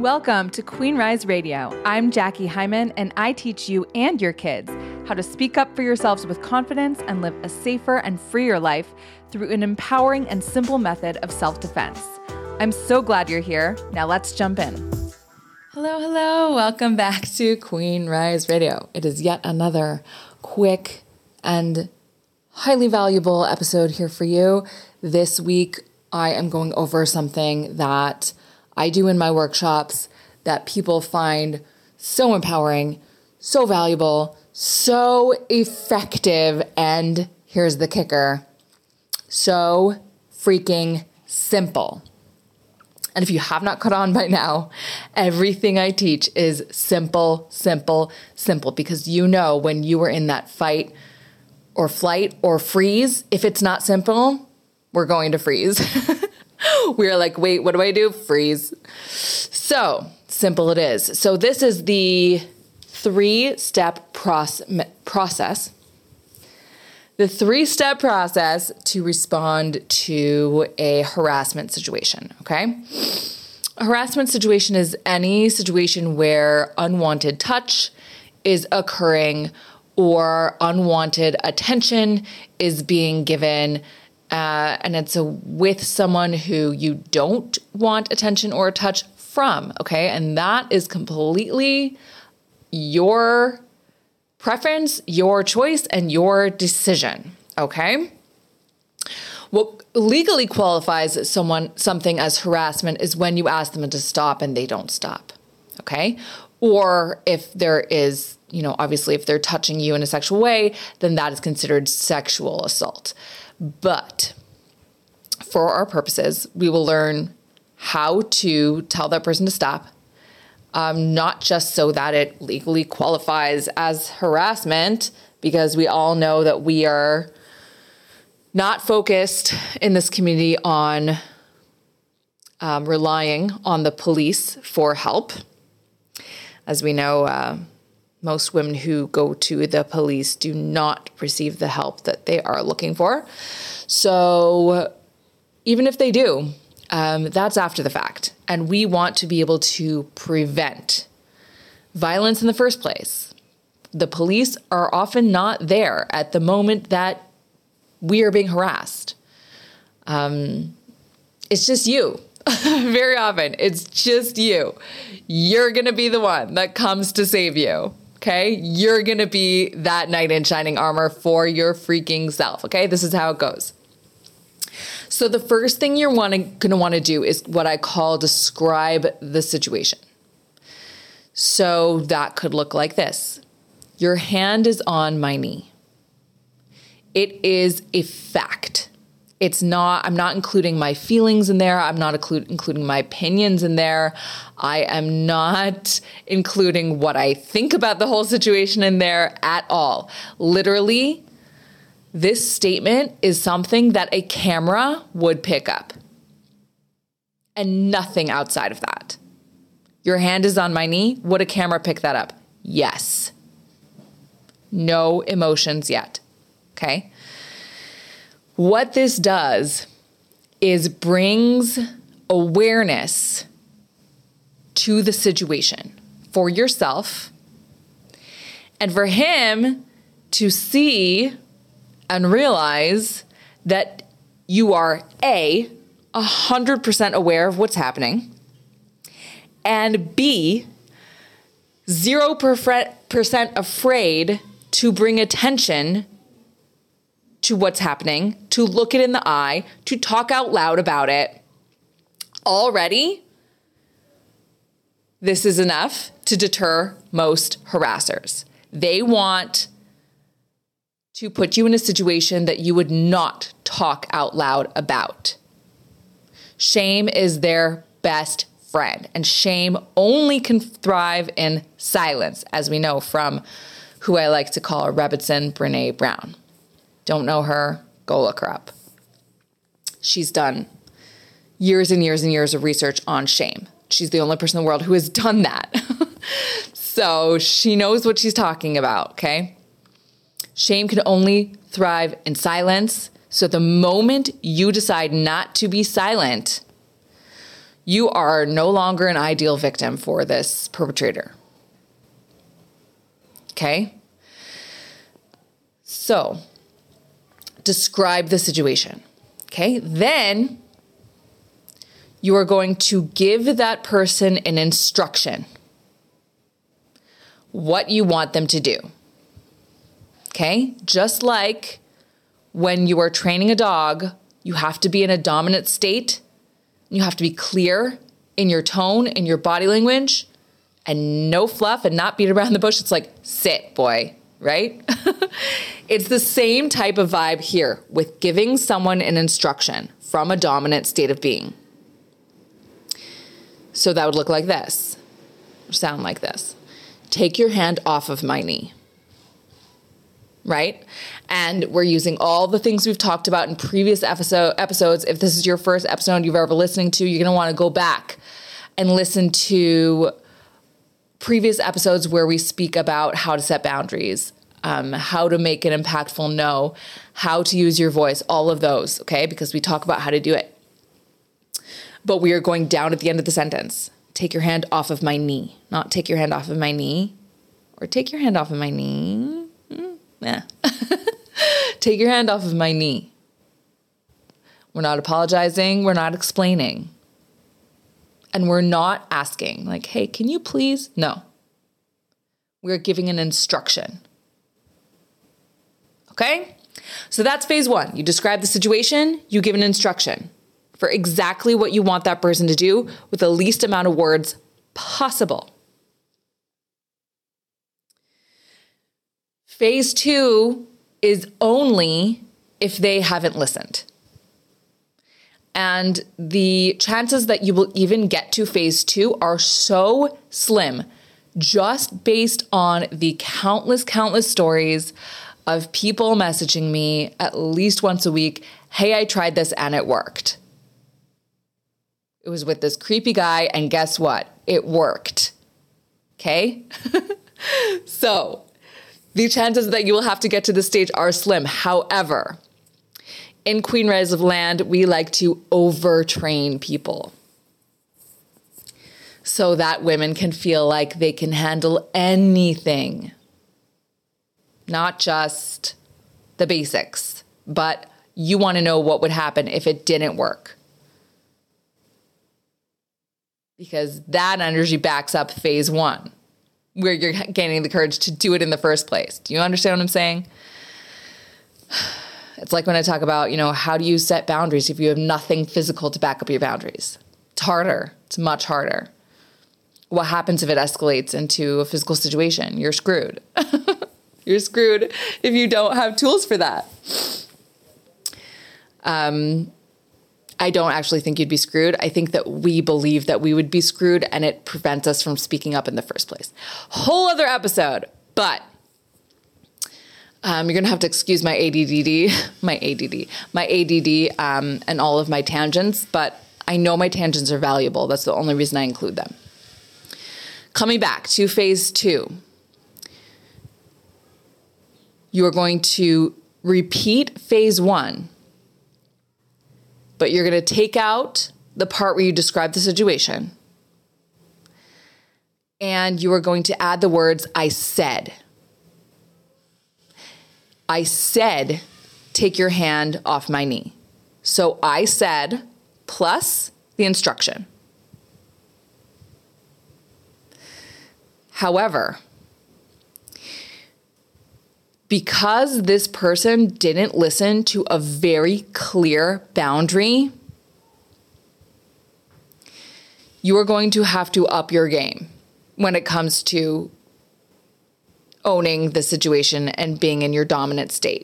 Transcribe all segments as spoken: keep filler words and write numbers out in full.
Welcome to Queen Rise Radio. I'm Jackie Hyman, and I teach you and your kids how to speak up for yourselves with confidence and live a safer and freer life through an empowering and simple method of self-defense. I'm so glad you're here. Now let's jump in. Hello, hello. Welcome back to Queen Rise Radio. It is yet another quick and highly valuable episode here for you. This week, I am going over something that I do in my workshops that people find so empowering, so valuable, so effective, and here's the kicker, so freaking simple. And if you have not caught on by now, everything I teach is simple, simple, simple, because you know when you are in that fight or flight or freeze, if it's not simple, we're going to freeze. We're like, wait, what do I do? Freeze. So simple it is. So this is the three-step proce- process. The three-step process to respond to a harassment situation, okay? A harassment situation is any situation where unwanted touch is occurring or unwanted attention is being given. Uh, and it's a, with someone who you don't want attention or touch from, okay? And that is completely your preference, your choice, and your decision, okay? What legally qualifies someone something as harassment is when you ask them to stop and they don't stop, okay? Or if there is, you know, obviously if they're touching you in a sexual way, then that is considered sexual assault. But for our purposes, we will learn how to tell that person to stop, um, not just so that it legally qualifies as harassment, because we all know that we are not focused in this community on um, relying on the police for help. As we know, uh, most women who go to the police do not receive the help that they are looking for. So even if they do, um, that's after the fact. And we want to be able to prevent violence in the first place. The police are often not there at the moment that we are being harassed. Um, it's just you. Very often, it's just you. You're going to be the one that comes to save you. Okay, you're going to be that knight in shining armor for your freaking self. Okay, this is how it goes. So the first thing you're wanna, gonna want to do is what I call describe the situation. So that could look like this. Your hand is on my knee. It is a fact. It's not, I'm not including my feelings in there. I'm not include, including my opinions in there. I am not including what I think about the whole situation in there at all. Literally, this statement is something that a camera would pick up. And nothing outside of that. Your hand is on my knee. Would a camera pick that up? Yes. No emotions yet. Okay? What this does is brings awareness to the situation for yourself and for him to see and realize that you are A, one hundred percent aware of what's happening, and B, zero percent afraid to bring attention to what's happening, to look it in the eye, to talk out loud about it. Already, this is enough to deter most harassers. They want to put you in a situation that you would not talk out loud about. Shame is their best friend, and shame only can thrive in silence, as we know from who I like to call Rebbitzin Brene Brown. Don't know her? Go look her up. She's done years and years and years of research on shame. She's the only person in the world who has done that. So she knows what she's talking about, okay? Shame can only thrive in silence. So the moment you decide not to be silent, you are no longer an ideal victim for this perpetrator. Okay? So, describe the situation. Okay? Then you are going to give that person an instruction. What you want them to do. Okay? Just like when you are training a dog, you have to be in a dominant state. You have to be clear in your tone, in your body language, and no fluff and not beat around the bush. It's like, sit, boy, right? It's the same type of vibe here with giving someone an instruction from a dominant state of being. So that would look like this, or sound like this. Take your hand off of my knee. Right? And we're using all the things we've talked about in previous episode episodes. If this is your first episode you've ever listening to, you're going to want to go back and listen to previous episodes where we speak about how to set boundaries, um, how to make an impactful no, how to use your voice, all of those, okay? Because we talk about how to do it. But we are going down at the end of the sentence. Take your hand off of my knee. Not take your hand off of my knee, or take your hand off of my knee. Yeah. Take your hand off of my knee. We're not apologizing. We're not explaining. And we're not asking, like, hey, can you please? No. We're giving an instruction. Okay? So that's phase one. You describe the situation, you give an instruction for exactly what you want that person to do with the least amount of words possible. Phase two is only if they haven't listened. And the chances that you will even get to phase two are so slim, just based on the countless, countless stories of people messaging me at least once a week, hey, I tried this and it worked. It was with this creepy guy, and guess what? It worked. Okay? So, the chances that you will have to get to this stage are slim. However, in Queen Rise of Land, we like to overtrain people so that women can feel like they can handle anything. Not just the basics, but you want to know what would happen if it didn't work. Because that energy backs up phase one, where you're gaining the courage to do it in the first place. Do you understand what I'm saying? It's like when I talk about, you know, how do you set boundaries if you have nothing physical to back up your boundaries? It's harder. It's much harder. What happens if it escalates into a physical situation? You're screwed. You're screwed if you don't have tools for that. Um, I don't actually think you'd be screwed. I think that we believe that we would be screwed, and it prevents us from speaking up in the first place. Whole other episode, but um, you're going to have to excuse my A D D, my A D D, my A D D, um, and all of my tangents, but I know my tangents are valuable. That's the only reason I include them. Coming back to phase two, you are going to repeat phase one, but you're going to take out the part where you describe the situation, and you are going to add the words, I said. I said, take your hand off my knee. So I said plus the instruction. However, because this person didn't listen to a very clear boundary, you are going to have to up your game when it comes to owning the situation and being in your dominant state.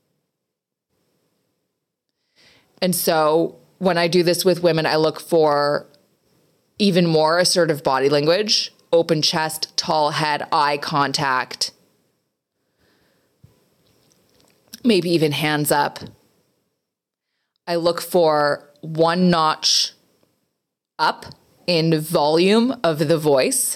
And so when I do this with women, I look for even more assertive body language, open chest, tall head, eye contact, maybe even hands up. I look for one notch up in volume of the voice.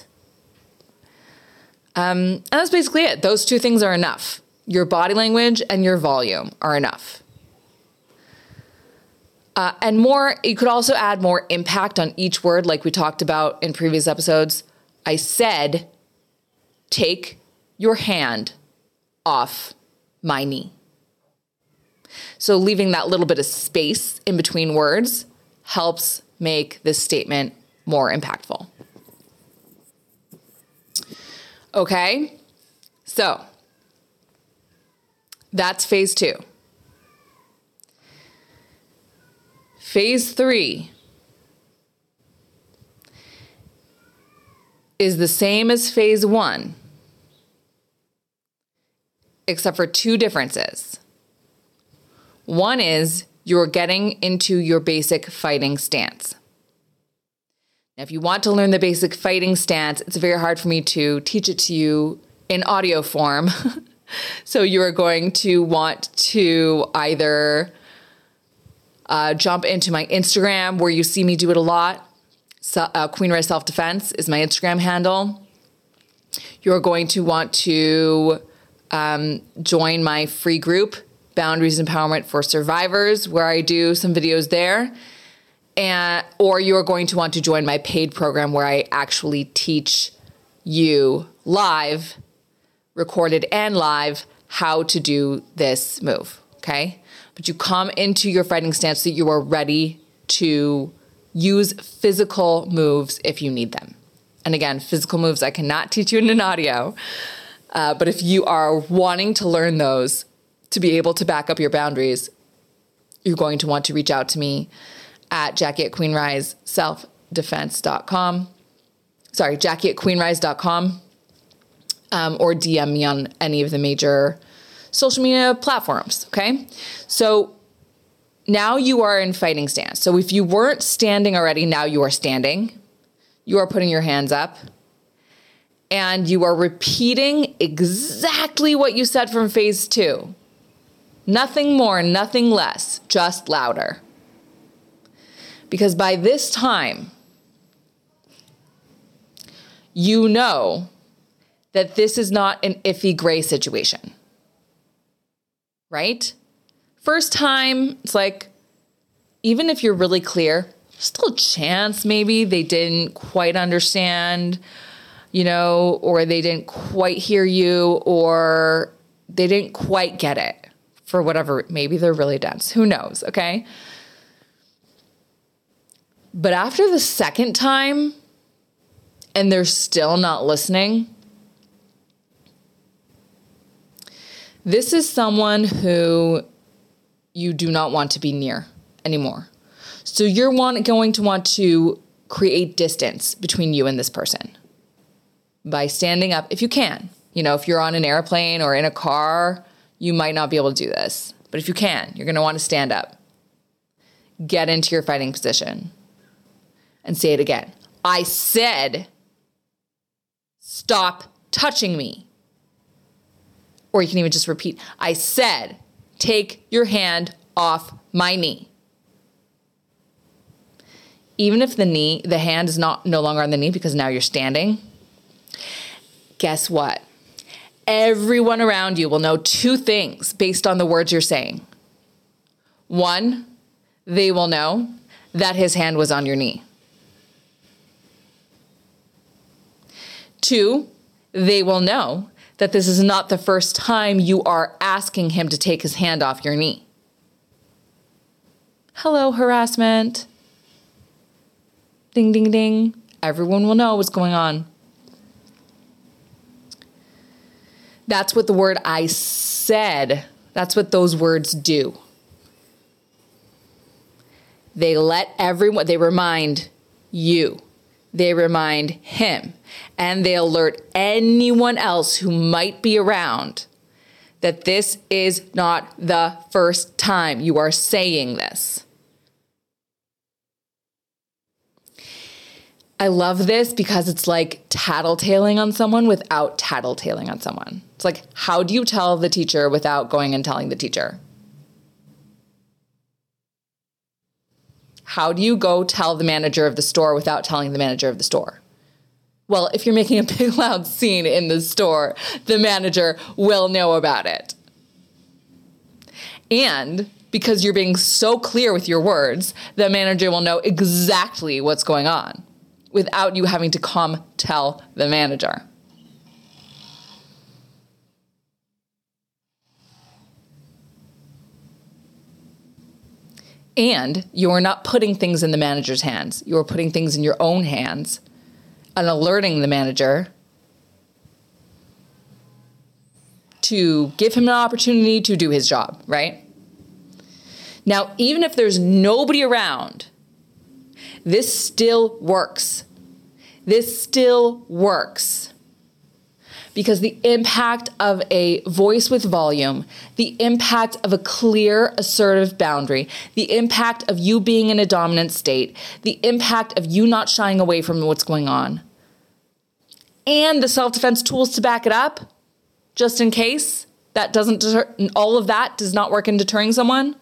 Um, and that's basically it. Those two things are enough. Your body language and your volume are enough. Uh, and more, you could also add more impact on each word like we talked about in previous episodes. I said, take your hand off my knee. So leaving that little bit of space in between words helps make this statement more impactful. Okay, so that's phase two. Phase three is the same as phase one, except for two differences. One is you're getting into your basic fighting stance. Now, if you want to learn the basic fighting stance, it's very hard for me to teach it to you in audio form. So you are going to want to either uh, jump into my Instagram, where you see me do it a lot. So, uh, Queen Rise Self-Defense is my Instagram handle. You're going to want to um, join my free group, Boundaries Empowerment for Survivors, where I do some videos there. And or you're going to want to join my paid program, where I actually teach you live, recorded and live, how to do this move, okay? But you come into your fighting stance so that you are ready to use physical moves if you need them. And again, physical moves I cannot teach you in an audio, uh, but if you are wanting to learn those to be able to back up your boundaries, you're going to want to reach out to me at Jackie at queen rise self defense dot com. Sorry, Jackie at queen rise dot com. Um, or D M me on any of the major social media platforms, okay? So now you are in fighting stance. So if you weren't standing already, now you are standing. You are putting your hands up. And you are repeating exactly what you said from phase two. Nothing more, nothing less, just louder. Because by this time, you know that this is not an iffy gray situation, right? First time, it's like, even if you're really clear, still a chance maybe they didn't quite understand, you know, or they didn't quite hear you, or they didn't quite get it for whatever, maybe they're really dense, who knows, okay? But after the second time, and they're still not listening, this is someone who you do not want to be near anymore. So you're want, going to want to create distance between you and this person by standing up if you can. You know, if you're on an airplane or in a car, you might not be able to do this. But if you can, you're going to want to stand up. Get into your fighting position. And say it again. I said, stop touching me. Or you can even just repeat, I said, take your hand off my knee. Even if the knee, the hand is not no longer on the knee because now you're standing, guess what? Everyone around you will know two things based on the words you're saying. One, they will know that his hand was on your knee. Two, they will know that this is not the first time you are asking him to take his hand off your knee. Hello, harassment. Ding, ding, ding. Everyone will know what's going on. That's what the word I said, that's what those words do. They let everyone, they remind you. They remind him, and they alert anyone else who might be around that this is not the first time you are saying this. I love this because it's like tattletaling on someone without tattletaling on someone. It's like, how do you tell the teacher without going and telling the teacher? How do you go tell the manager of the store without telling the manager of the store? Well, if you're making a big loud scene in the store, the manager will know about it. And because you're being so clear with your words, the manager will know exactly what's going on without you having to come tell the manager. And you're not putting things in the manager's hands. You're putting things in your own hands and alerting the manager to give him an opportunity to do his job, right? Now, even if there's nobody around, this still works. This still works. Because the impact of a voice with volume, the impact of a clear, assertive boundary, the impact of you being in a dominant state, the impact of you not shying away from what's going on, and the self-defense tools to back it up, just in case that doesn't deter, all of that does not work in deterring someone,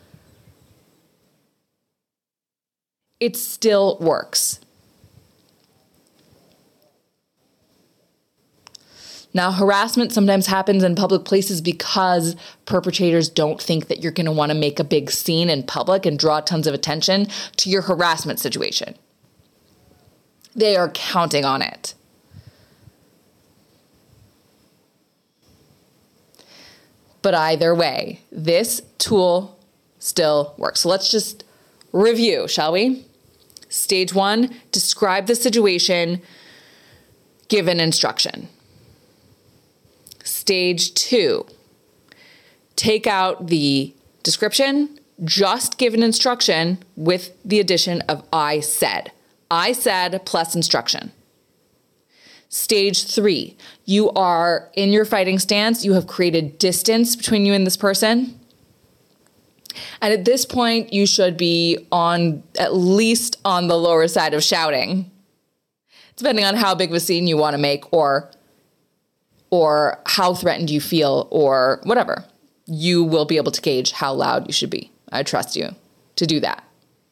it still works. Now, harassment sometimes happens in public places because perpetrators don't think that you're going to want to make a big scene in public and draw tons of attention to your harassment situation. They are counting on it. But either way, this tool still works. So let's just review, shall we? Stage one, describe the situation, give an instruction. Stage two, take out the description, just give an instruction with the addition of I said. I said plus instruction. Stage three, you are in your fighting stance. You have created distance between you and this person. And at this point, you should be on at least on the lower side of shouting, depending on how big of a scene you want to make or or how threatened you feel, or whatever. You will be able to gauge how loud you should be. I trust you to do that.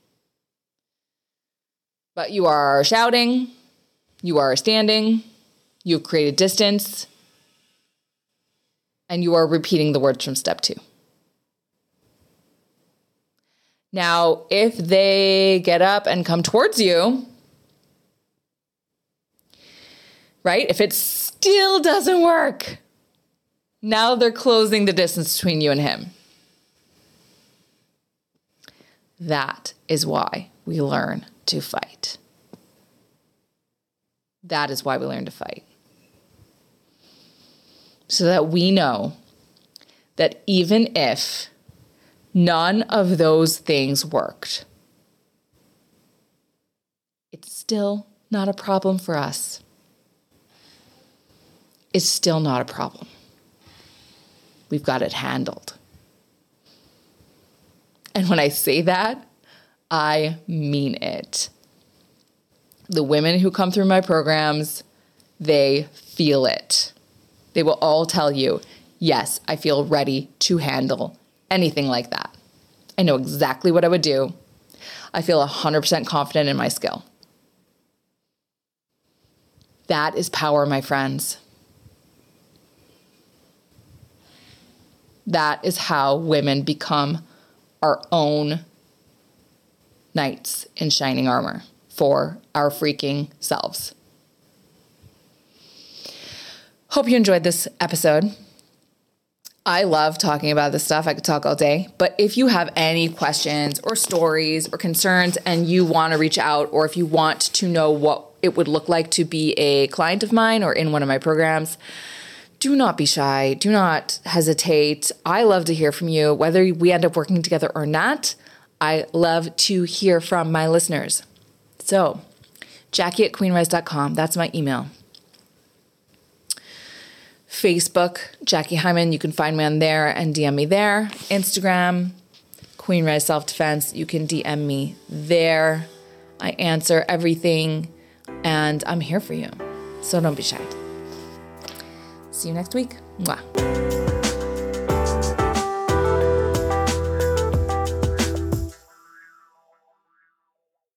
But you are shouting, you are standing, you've created distance, and you are repeating the words from step two. Now, if they get up and come towards you, right? If it still doesn't work, now they're closing the distance between you and him. That is why we learn to fight. That is why we learn to fight. So that we know that even if none of those things worked, it's still not a problem for us. It's still not a problem. We've got it handled. And when I say that, I mean it. The women who come through my programs, they feel it. They will all tell you, yes, I feel ready to handle anything like that. I know exactly what I would do. I feel one hundred percent confident in my skill. That is power, my friends. That is how women become our own knights in shining armor for our freaking selves. Hope you enjoyed this episode. I love talking about this stuff. I could talk all day. But if you have any questions or stories or concerns and you want to reach out, or if you want to know what it would look like to be a client of mine or in one of my programs, do not be shy. Do not hesitate. I love to hear from you, whether we end up working together or not. I love to hear from my listeners. So, Jackie at queen rise dot com. That's my email. Facebook, Jackie Hyman. You can find me on there and D M me there. Instagram, Queen Rise Self Defense. You can D M me there. I answer everything, and I'm here for you. So don't be shy. See you next week. Mwah.